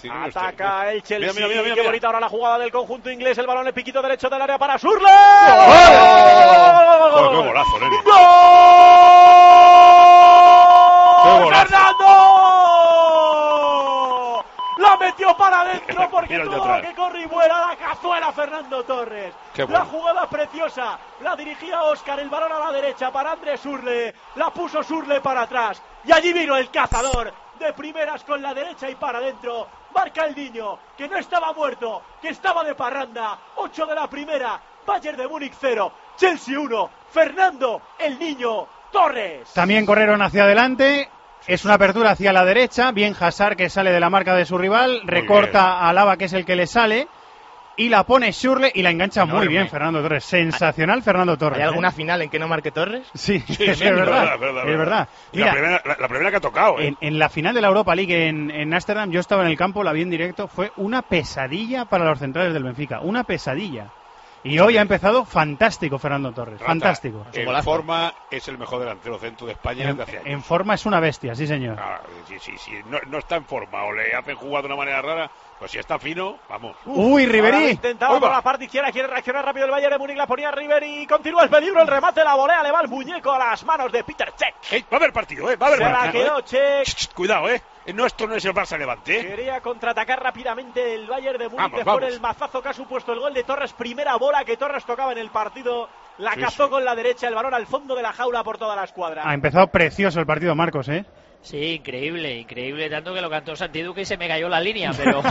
Sí, no Ataca el Chelsea. Mira. Qué bonita ahora la jugada del conjunto inglés. El balón, el piquito derecho del área para Schürrle. ¡Gol! ¡Qué golazo, Nene! ¡Gol! ¡Fernando! La metió para adentro porque tuvo que correr y vuela la cazuela Fernando Torres. Bueno. La jugada preciosa. La dirigía Óscar, el balón a la derecha para André Schürrle. La puso Schürrle para atrás. Y allí vino el cazador. De primeras con la derecha y para adentro. Marca el niño, que no estaba muerto, que estaba de parranda. 8 de la primera. Bayern de Múnich 0. Chelsea 1. Fernando, el niño Torres. También corrieron hacia adelante. Es una apertura hacia la derecha. Bien Hazard, que sale de la marca de su rival. Recorta a Alaba, que es el que le sale. Y la pone Schürrle y la engancha muy bien Fernando Torres. Sensacional Fernando Torres. ¿Hay alguna final en que no marque Torres? Sí, es verdad. Es verdad. Mira, la primera que ha tocado. En la final de la Europa League en Ámsterdam, yo estaba en el campo, la vi en directo. Fue una pesadilla para los centrales del Benfica. Una pesadilla. Y hoy ha empezado fantástico Fernando Torres. Fantástico. En forma es el mejor delantero centro de España desde hace años. En forma es una bestia, sí señor. Sí. No está en forma o le hacen jugar de una manera rara, pues si está fino, vamos. Uy, Ribery. Intentaba por la parte izquierda, quiere reaccionar rápido el Bayern de Múnich, la ponía Ribery. Continúa el peligro, el remate, la volea, le va el muñeco a las manos de Peter Cech. Va a haber partido, va a haber partido. Se la quedó Cech. Cuidado, Nuestro no es el Barça Levante. Quería contraatacar rápidamente el Bayern de Múnich después del mazazo que ha supuesto el gol de Torres. Primera bola que Torres tocaba en el partido. La cazó con la derecha, el balón al fondo de la jaula por toda la escuadra. Ha empezado precioso el partido, Marcos, Sí, increíble, tanto que lo cantó Santi Duque y se me cayó la línea, pero...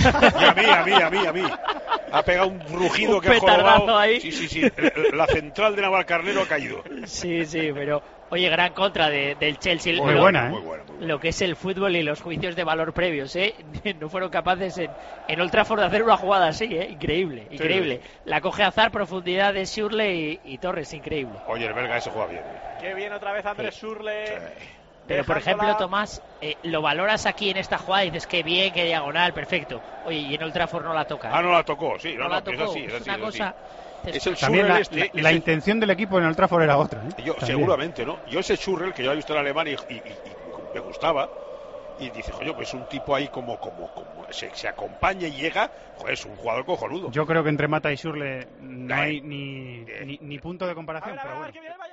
y a mí. Ha pegado un rugido que ha jorobado. Ahí. Sí, la central de Navalcarnero ha caído. Sí, pero... Oye, gran contra del Chelsea. Muy buena. Lo que es el fútbol y los juicios de valor previos, No fueron capaces en Old Trafford de hacer una jugada así, Increíble. Sí. La coge Hazard, profundidad de Schürrle y Torres, increíble. Oye, el belga ese juega bien. Qué bien otra vez Andrés Schürrle. Sí. Pero, por ejemplo, Tomás, lo valoras aquí en esta jugada y dices que bien, que diagonal, perfecto. Oye, y en Old Trafford no la toca. No la tocó, sí. No la tocó. Es una cosa... Es el También Schürrle la intención del equipo en el Old Trafford era otra. Seguramente, ¿no? Yo ese Schürrle, que yo he visto en Alemania y me gustaba, y dice, oye, pues un tipo ahí como se acompaña y llega, joder, es un jugador cojonudo. Yo creo que entre Mata y Schürrle no hay ni punto de comparación. Pero bueno.